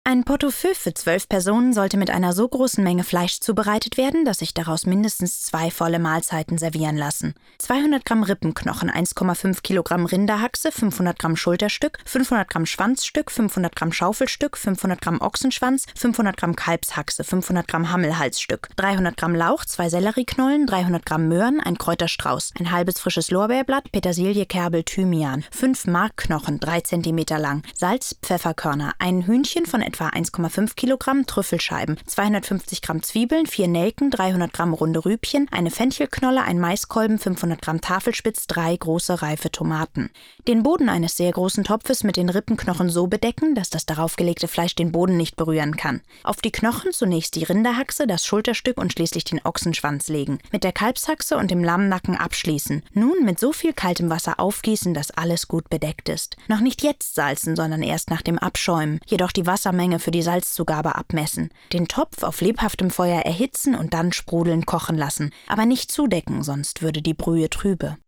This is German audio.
Ein Pot-au-feu für 12 Personen sollte mit einer so großen Menge Fleisch zubereitet werden, dass sich daraus mindestens 2 volle Mahlzeiten servieren lassen. 200 Gramm Rippenknochen, 1,5 Kilogramm Rinderhaxe, 500 Gramm Schulterstück, 500 Gramm Schwanzstück, 500 Gramm Schaufelstück, 500 Gramm Ochsenschwanz, 500 Gramm Kalbshaxe, 500 Gramm Hammelhalsstück, 300 Gramm Lauch, 2 Sellerieknollen, 300 Gramm Möhren, ein Kräuterstrauß, ein halbes frisches Lorbeerblatt, Petersilie, Kerbel, Thymian, 5 Markknochen, 3 cm lang, Salz, Pfefferkörner, ein Hühnchen von etwa 1,5 Kilogramm, Trüffelscheiben, 250 Gramm Zwiebeln, 4 Nelken, 300 Gramm runde Rübchen, eine Fenchelknolle, ein Maiskolben, 500 Gramm Tafelspitz, 3 große reife Tomaten. Den Boden eines sehr großen Topfes mit den Rippenknochen so bedecken, dass das darauf gelegte Fleisch den Boden nicht berühren kann. Auf die Knochen zunächst die Rinderhaxe, das Schulterstück und schließlich den Ochsenschwanz legen. Mit der Kalbshaxe und dem Lammnacken abschließen. Nun mit so viel kaltem Wasser aufgießen, dass alles gut bedeckt ist. Noch nicht jetzt salzen, sondern erst nach dem Abschäumen. Jedoch die Wassermenge für die Salzzugabe abmessen. Den Topf auf lebhaftem Feuer erhitzen und dann sprudelnd kochen lassen. Aber nicht zudecken, sonst würde die Brühe trübe.